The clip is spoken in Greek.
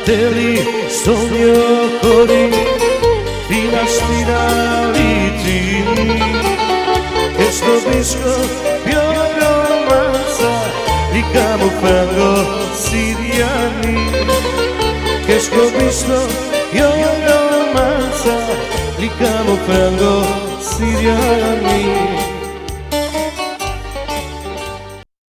Θέλει στο μυο χωρί φύλλα στην αλήθεια και στο πίσω πιο ρομάνσα δικά μου φεύγω Συριανή και στο πίσω πιο ρομάνσα δικά μου φεύγω Συριανή.